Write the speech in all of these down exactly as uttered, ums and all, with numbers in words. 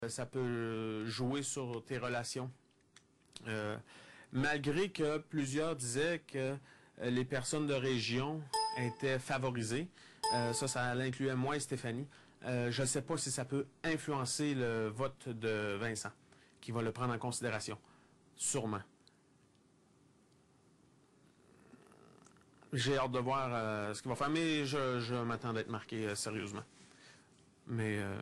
Ça peut jouer sur tes relations. Euh, malgré que plusieurs disaient que les personnes de région étaient favorisées, euh, ça, ça l'incluait moi et Stéphanie. Euh, je ne sais pas si ça peut influencer le vote de Vincent, qui va le prendre en considération. Sûrement. J'ai hâte de voir euh, ce qu'il va faire, mais je, je m'attends d'être marqué euh, sérieusement. Mais... Euh,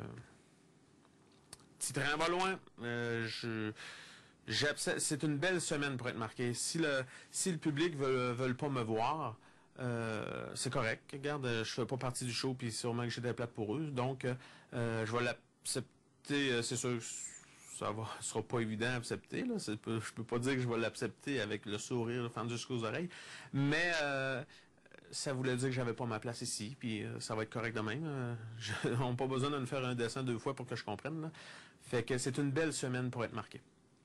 Si train va loin, euh, je, c'est une belle semaine pour être marqué. Si le, si le public veut, veut pas me voir, euh, c'est correct. Regarde, je fais pas partie du show, puis sûrement que j'ai des plates pour eux. Donc, euh, je vais l'accepter. C'est sûr que ça va, sera pas évident à accepter. Là. Je peux pas dire que je vais l'accepter avec le sourire fendu jusqu'aux oreilles. Mais... Euh, ça voulait dire que j'avais pas ma place ici, puis euh, ça va être correct de même. Euh, je, on n'a pas besoin de me faire un dessin deux fois pour que je comprenne. Là. Fait que c'est une belle semaine pour être marqué.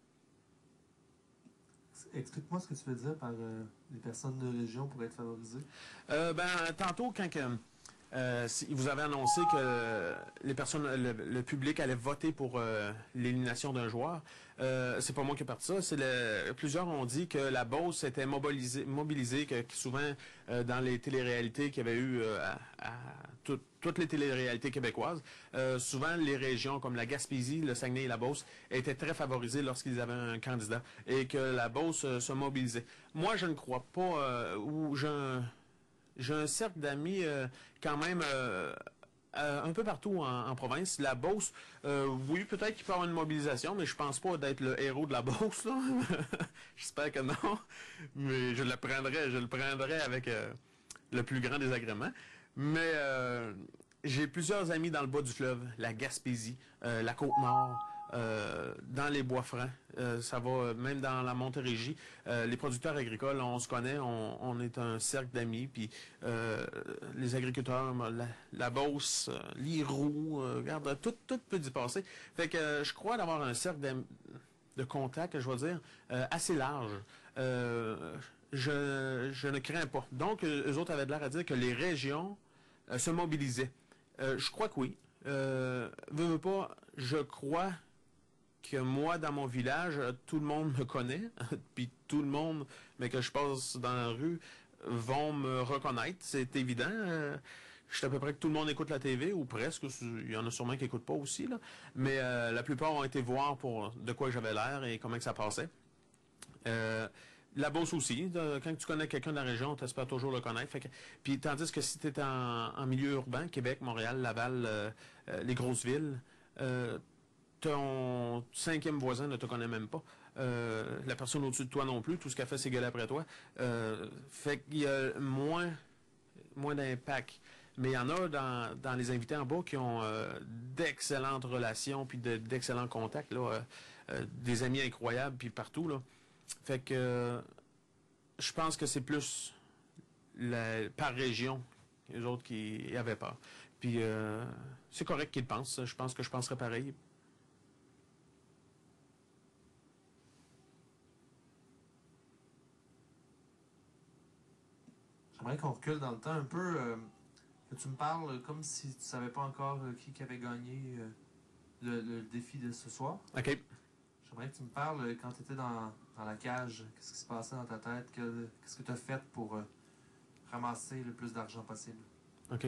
Explique-moi ce que tu veux dire par euh, les personnes de région pour être favorisées. Euh, ben, tantôt, quand que, euh, si vous avez annoncé que les personnes, le, le public allait voter pour euh, l'élimination d'un joueur, euh, c'est pas moi qui ai parti ça. C'est le, plusieurs ont dit que la Beauce était mobilisée, mobilisée que, que souvent euh, dans les téléréalités qu'il y avait eu euh, à, à tout, toutes les téléréalités québécoises, euh, souvent les régions comme la Gaspésie, le Saguenay et la Beauce étaient très favorisées lorsqu'ils avaient un candidat et que la Beauce euh, se mobilisait. Moi, je ne crois pas, euh, ou je J'ai un cercle d'amis euh, quand même euh, euh, un peu partout en, en province. La Beauce, euh, oui, peut-être qu'il peut y avoir une mobilisation, mais je pense pas d'être le héros de la Beauce, là. J'espère que non. Mais je le prendrais, je le prendrais avec euh, le plus grand des agréments. Mais euh, j'ai plusieurs amis dans le bas du fleuve, la Gaspésie, euh, la Côte-Nord, euh, dans les Bois-Francs, euh, ça va même dans la Montérégie. Euh, les producteurs agricoles, on se connaît, on, on est un cercle d'amis, puis euh, les agriculteurs, la, la Beauce, euh, l'Iroux, euh, regarde, tout, tout peut y passer. Fait que euh, je crois d'avoir un cercle de contact, je vais dire, euh, assez large. Euh, je, je ne crains pas. Donc, eux autres avaient de l'air à dire que les régions euh, se mobilisaient. Euh, je crois que oui. Euh, veux, veux pas, je crois que moi, dans mon village, tout le monde me connaît, puis tout le monde, mais que je passe dans la rue, vont me reconnaître, c'est évident. Euh, je sais à peu près que tout le monde écoute la T V, ou presque, il y en a sûrement qui n'écoutent pas aussi, là. Mais euh, la plupart ont été voir pour de quoi j'avais l'air et comment que ça passait. Euh, la Beauce aussi, de, quand tu connais quelqu'un de la région, tu espères toujours le connaître. Fait que, puis tandis que si tu es en, en milieu urbain, Québec, Montréal, Laval, euh, euh, les grosses villes, euh, ton cinquième voisin ne te connaît même pas. Euh, la personne au-dessus de toi non plus. Tout ce qu'elle fait, c'est gueuler après toi. Euh, fait qu'il y a moins, moins d'impact. Mais il y en a dans, dans les invités en bas qui ont euh, d'excellentes relations puis d'excellents contacts, là, euh, euh, des amis incroyables puis partout, là. Fait que euh, je pense que c'est plus la, par région les autres qui avaient peur. Puis euh, c'est correct qu'ils pensent. Je pense que je penserais pareil. J'aimerais qu'on recule dans le temps un peu, euh, que tu me parles comme si tu savais pas encore euh, qui, qui avait gagné euh, le, le défi de ce soir. OK. J'aimerais que tu me parles euh, quand tu étais dans, dans la cage, qu'est-ce qui se passait dans ta tête, qu'est-ce que tu as fait pour euh, ramasser le plus d'argent possible. OK.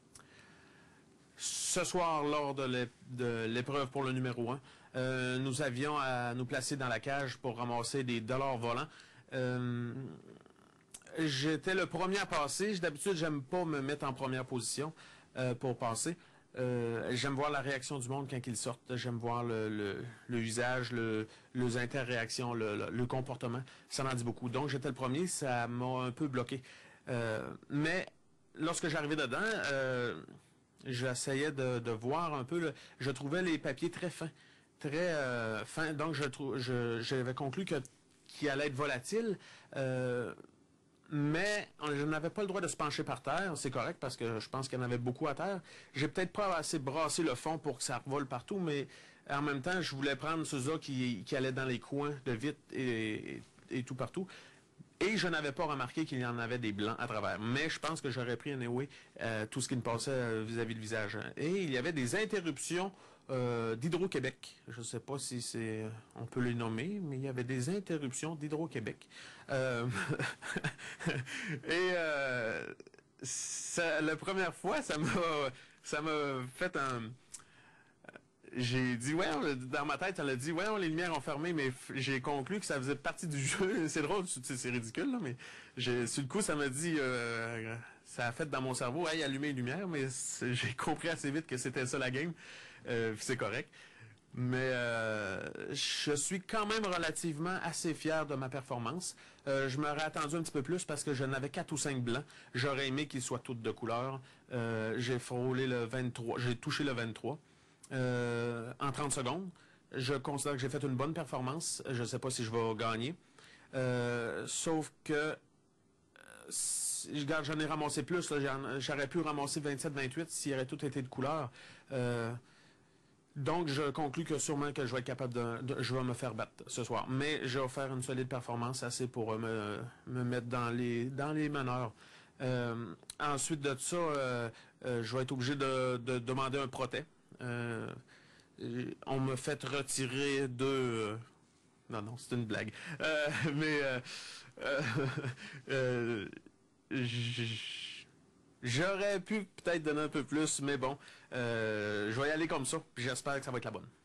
Ce soir, lors de l'épreuve pour le numéro un, euh, nous avions à nous placer dans la cage pour ramasser des dollars volants. Euh, J'étais le premier à passer. D'habitude, j'aime pas me mettre en première position euh, pour passer. Euh, j'aime voir la réaction du monde quand ils sortent. J'aime voir le, le, le visage, le, les interréactions, le, le, le comportement. Ça m'en dit beaucoup. Donc, j'étais le premier. Ça m'a un peu bloqué. Euh, mais lorsque j'arrivais dedans, euh, j'essayais de, de voir un peu. Le, je trouvais les papiers très fins, très euh, fins. Donc, je trouve, je, j'avais conclu que qu'il allait être volatile. Euh, Mais je n'avais pas le droit de se pencher par terre, c'est correct parce que je pense qu'il y en avait beaucoup à terre. J'ai peut-être pas assez brassé le fond pour que ça revole partout, mais en même temps, je voulais prendre ceux-là qui, qui allaient dans les coins de vite et, et, et tout partout. Et je n'avais pas remarqué qu'il y en avait des blancs à travers. Mais je pense que j'aurais pris anyway euh, tout ce qui me passait vis-à-vis -vis du visage. Et il y avait des interruptions euh, d'Hydro-Québec. Je ne sais pas si c'est, on peut les nommer, mais il y avait des interruptions d'Hydro-Québec. Euh, et euh, ça, la première fois, ça m'a, ça m'a fait un... J'ai dit, ouais, dans ma tête, elle a dit, ouais, les lumières ont fermé, mais j'ai conclu que ça faisait partie du jeu. C'est drôle, c'est ridicule, là, mais j'ai, sur le coup, ça m'a dit, euh, ça a fait dans mon cerveau, hey, allumer les lumières, mais j'ai compris assez vite que c'était ça la game. Euh, c'est correct. Mais euh, je suis quand même relativement assez fier de ma performance. Euh, je m'aurais attendu un petit peu plus parce que je n'avais quatre ou cinq blancs. J'aurais aimé qu'ils soient tous de couleur. Euh, j'ai frôlé le vingt-trois, j'ai touché le vingt-trois. Euh, en trente secondes. Je considère que j'ai fait une bonne performance. Je ne sais pas si je vais gagner. Euh, sauf que euh, je garde, j'en ai ramassé plus. J'aurais pu ramasser vingt-sept vingt-huit s'il aurait tout été de couleur. Euh, donc, je conclus que sûrement que je vais être capable de, de... Je vais me faire battre ce soir. Mais je vais faire une solide performance assez pour euh, me, me mettre dans les, dans les meneurs. Euh, ensuite de ça, euh, euh, je vais être obligé de, de demander un protège. Euh, on me fait retirer deux... Euh, non, non, c'est une blague. Euh, mais... Euh, euh, euh, j'aurais pu peut-être donner un peu plus, mais bon, euh, je vais y aller comme ça, puis j'espère que ça va être la bonne.